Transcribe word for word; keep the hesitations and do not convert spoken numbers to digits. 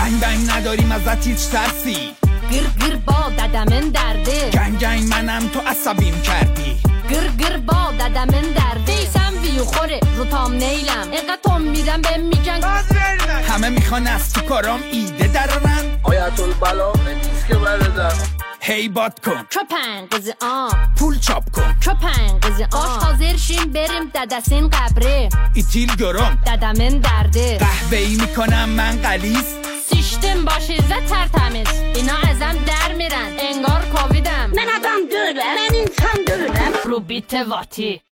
بنگ بنگ نداریم ازت هیچ ترسی. گر گر با ددمن درده، گنگ گنگ منم تو عصبیم کردی. گر گر با ددمن درده. دیسم ویو خوره رو تام نیلم، اینقدر تام میرم به میگن همه میخوان از تو کارام ایده درارن. آیت البلا نیست که بردن. هی باد کن کپنگ قضی آن پول چاپ کن. کپنگ قضی آن حاضر شیم بریم ددسین قبره. ایتیل گرم ددمن درده، قهوه‌ای میکنم من قلیز. سیشتم باشه زد ترتمیز، اینا ازم در میرن انگار کوویدم. من آدم دارم، من انسان دارم. رو بیت واتی